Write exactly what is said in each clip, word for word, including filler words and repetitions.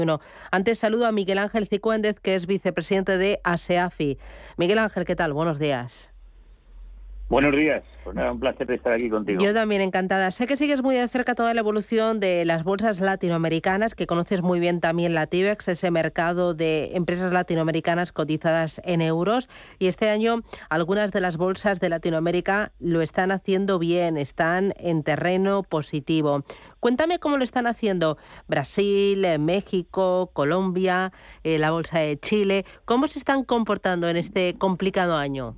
Bueno, antes saludo a Miguel Ángel Cicúendez, que es vicepresidente de ASEAFI. Miguel Ángel, ¿qué tal? Buenos días. Buenos días, pues nada, un placer estar aquí contigo. Yo también encantada. Sé que sigues muy de cerca toda la evolución de las bolsas latinoamericanas, que conoces muy bien también la TIBEX, ese mercado de empresas latinoamericanas cotizadas en euros. Y este año algunas de las bolsas de Latinoamérica lo están haciendo bien, están en terreno positivo. Cuéntame cómo lo están haciendo Brasil, México, Colombia, eh, la bolsa de Chile. ¿Cómo se están comportando en este complicado año?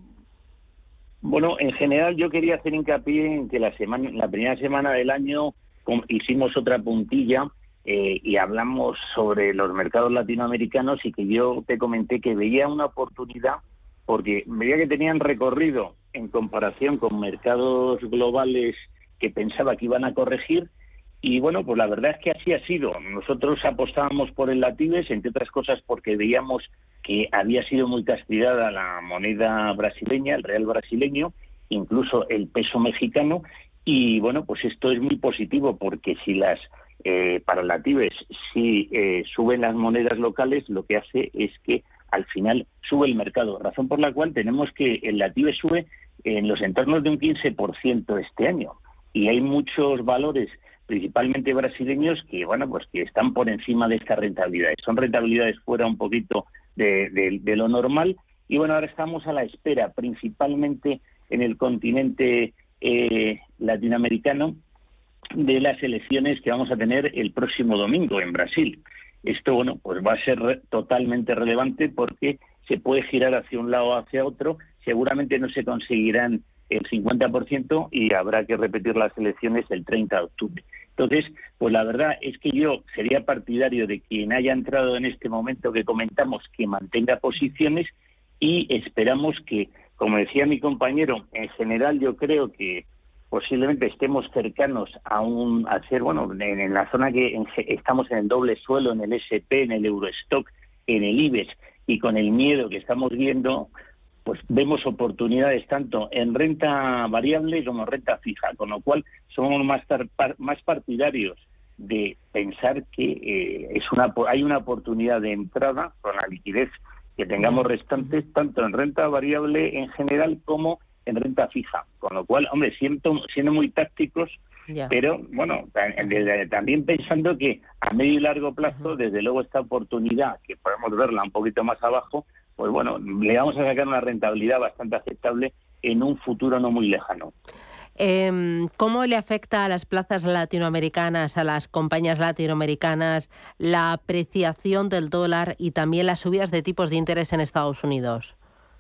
Bueno, en general yo quería hacer hincapié en que la semana, la primera semana del año hicimos otra puntilla eh, y hablamos sobre los mercados latinoamericanos, y que yo te comenté que veía una oportunidad porque veía que tenían recorrido en comparación con mercados globales que pensaba que iban a corregir. Y bueno, pues la verdad es que así ha sido. Nosotros apostábamos por el Latibes, entre otras cosas porque veíamos que había sido muy castigada la moneda brasileña, el real brasileño, incluso el peso mexicano. Y bueno, pues esto es muy positivo, porque si las eh, para el Latibes, si eh, suben las monedas locales, lo que hace es que al final sube el mercado, razón por la cual tenemos que el Latibes sube en los entornos de un quince por ciento este año. Y hay muchos valores, principalmente brasileños, que bueno, pues que están por encima de estas rentabilidades. Son rentabilidades fuera un poquito de, de, de lo normal. Y bueno, ahora estamos a la espera, principalmente en el continente eh, latinoamericano, de las elecciones que vamos a tener el próximo domingo en Brasil. Esto, bueno, pues va a ser re- totalmente relevante, porque se puede girar hacia un lado o hacia otro. Seguramente no se conseguirán el cincuenta por ciento y habrá que repetir las elecciones el treinta de octubre. Entonces, pues la verdad es que yo sería partidario de quien haya entrado en este momento que comentamos, que mantenga posiciones, y esperamos que, como decía mi compañero, en general yo creo que posiblemente estemos cercanos a un a ser, bueno, en, en la zona que en, estamos en el doble suelo, en el ese pe, en el Eurostock, en el IBEX, y con el miedo que estamos viendo, pues vemos oportunidades tanto en renta variable como en renta fija, con lo cual somos más, tar, más partidarios de pensar que eh, es una hay una oportunidad de entrada con la liquidez que tengamos restantes, tanto en renta variable en general como en renta fija, con lo cual, hombre, siento, siendo muy tácticos, Ya. pero bueno, también pensando que a medio y largo plazo, desde luego, esta oportunidad, que podemos verla un poquito más abajo, pues bueno, le vamos a sacar una rentabilidad bastante aceptable en un futuro no muy lejano. Eh, ¿Cómo le afecta a las plazas latinoamericanas, a las compañías latinoamericanas, la apreciación del dólar y también las subidas de tipos de interés en Estados Unidos?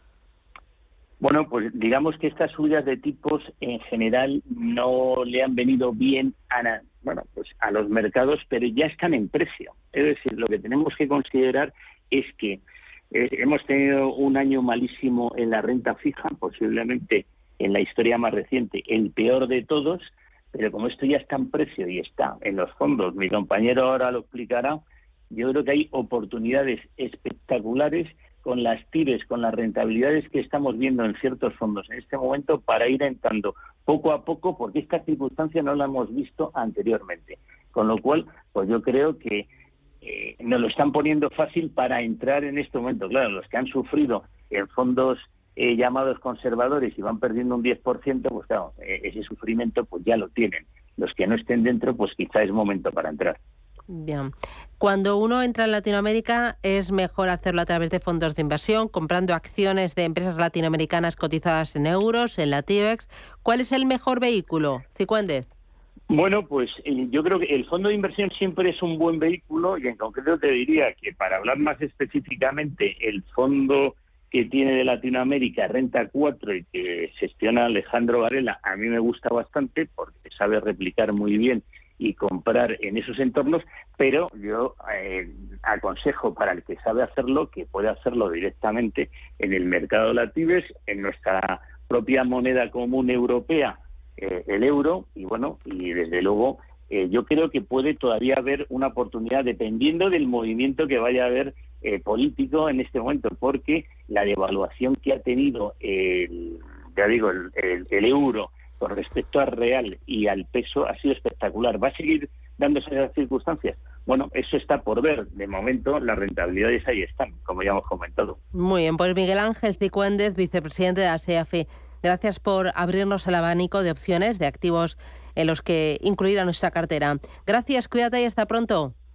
Bueno, pues digamos que estas subidas de tipos en general no le han venido bien a, bueno, pues a los mercados, pero ya están en precio. Es decir, lo que tenemos que considerar es que eh, hemos tenido un año malísimo en la renta fija, posiblemente en la historia más reciente el peor de todos, pero como esto ya está en precio y está en los fondos, mi compañero ahora lo explicará, yo creo que hay oportunidades espectaculares con las tires, con las rentabilidades que estamos viendo en ciertos fondos en este momento, para ir entrando poco a poco, porque esta circunstancia no la hemos visto anteriormente. Con lo cual, pues yo creo que eh, nos lo están poniendo fácil para entrar en este momento. Claro, los que han sufrido en fondos eh, llamados conservadores y van perdiendo un diez por ciento, pues claro, eh, ese sufrimiento pues ya lo tienen. Los que no estén dentro, pues quizá es momento para entrar. Bien. Cuando uno entra en Latinoamérica, es mejor hacerlo a través de fondos de inversión, comprando acciones de empresas latinoamericanas cotizadas en euros, en la TIBEX. ¿Cuál es el mejor vehículo, Cicúendez? Bueno, pues eh, yo creo que el fondo de inversión siempre es un buen vehículo, y en concreto te diría que, para hablar más específicamente, el fondo que tiene de Latinoamérica, Renta cuatro, y que gestiona Alejandro Varela, a mí me gusta bastante porque sabe replicar muy bien y comprar en esos entornos, pero yo eh, aconsejo, para el que sabe hacerlo, que puede hacerlo directamente en el mercado Latibes, en nuestra propia moneda común europea, eh, el euro, y bueno, y desde luego eh, yo creo que puede todavía haber una oportunidad, dependiendo del movimiento que vaya a haber eh, político en este momento, porque la devaluación que ha tenido el, ya digo, el, el, el euro con respecto al real y al peso ha sido espectacular. ¿Va a seguir dándose esas circunstancias? bueno, eso está por ver. De momento las rentabilidades ahí están, como ya hemos comentado. Muy bien, pues Miguel Ángel Cicuéndez, vicepresidente de la SEAFE, gracias por abrirnos el abanico de opciones de activos en los que incluir a nuestra cartera. Gracias, cuídate y hasta pronto.